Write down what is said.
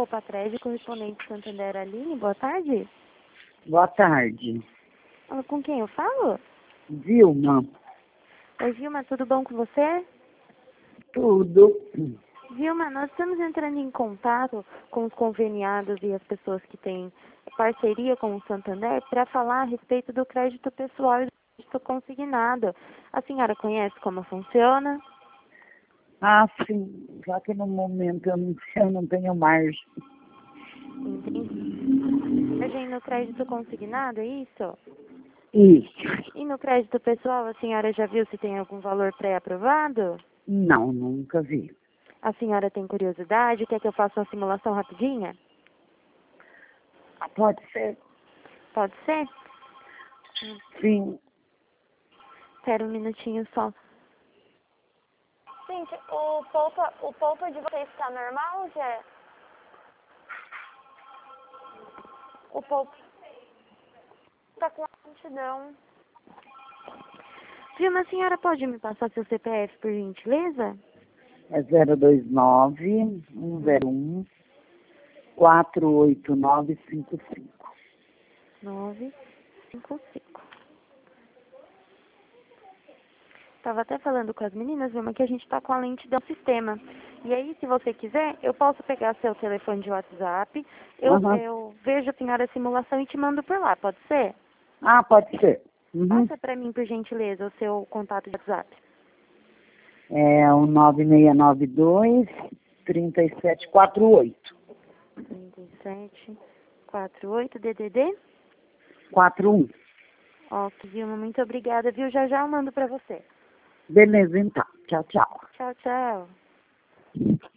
Poupa Prédio, correspondente Santander Aline. Boa tarde. Boa tarde. Com quem eu falo? Vilma. Oi, Vilma, tudo bom com você? Tudo. Vilma, nós estamos entrando em contato com os conveniados e as pessoas que têm parceria com o Santander para falar a respeito do crédito pessoal e do crédito consignado. A senhora conhece como funciona? Ah, sim. Só que no momento eu não tenho margem. Entendi. Margem no crédito consignado, é isso? Isso. E no crédito pessoal, a senhora já viu se tem algum valor pré-aprovado? Não, nunca vi. A senhora tem curiosidade? Quer que eu faça uma simulação rapidinha? Pode ser? Pode ser? Sim. Espera um minutinho só. Gente, o polpa de vocês está normal, Zé? O polpa está com lentidão. Vilma, a senhora pode me passar seu CPF, por gentileza? É 029-101-48955. 955. Estava até falando com as meninas, Vilma, que a gente está com a lentidão do sistema. E aí, se você quiser, eu posso pegar seu telefone de WhatsApp, eu vejo a senhora a simulação e te mando por lá, pode ser? Ah, pode ser. Uhum. Passa para mim, por gentileza, o seu contato de WhatsApp. É o 9692-3748. 3748 DDD? 41. Ok, Vilma, muito obrigada, viu? Já já eu mando para você. Beleza, então. Tchau, tchau. Tchau, tchau.